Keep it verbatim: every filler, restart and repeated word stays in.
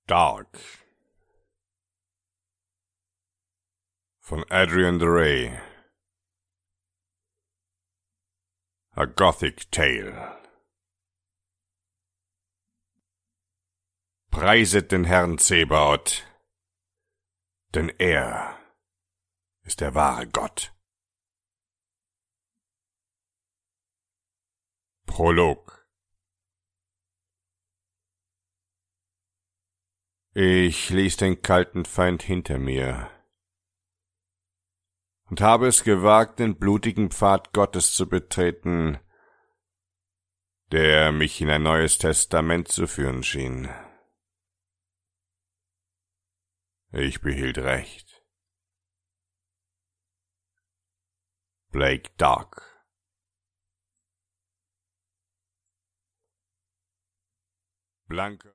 Dark von Adrian de Rey. A Gothic Tale. Preiset den Herrn Zebaoth, denn er ist der wahre Gott. Prolog. Ich ließ den kalten Feind hinter mir und habe es gewagt, den blutigen Pfad Gottes zu betreten, der mich in ein neues Testament zu führen schien. Ich behielt recht. Blake Dark. Blanke